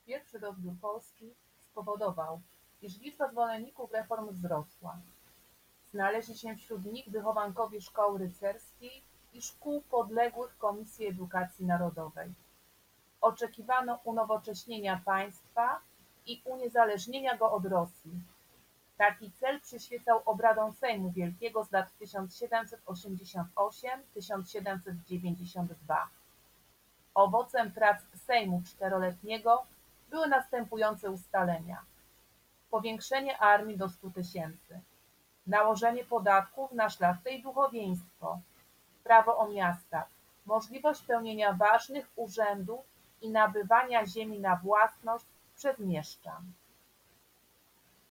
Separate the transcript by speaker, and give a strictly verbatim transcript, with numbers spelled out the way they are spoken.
Speaker 1: Pierwszy rozbiór Polski spowodował, iż liczba zwolenników reform wzrosła. Znaleźli się wśród nich wychowankowie szkoły rycerskiej i szkół podległych Komisji Edukacji Narodowej. Oczekiwano unowocześnienia państwa i uniezależnienia go od Rosji. Taki cel przyświecał obradom Sejmu Wielkiego z lat tysiąc siedemset osiemdziesiąt osiem do tysiąc siedemset dziewięćdziesiąt dwa. Owocem prac Sejmu Czteroletniego były następujące ustalenia: powiększenie armii do stu tysięcy, nałożenie podatków na szlachtę i duchowieństwo, prawo o miastach, możliwość pełnienia ważnych urzędów i nabywania ziemi na własność przez mieszczan.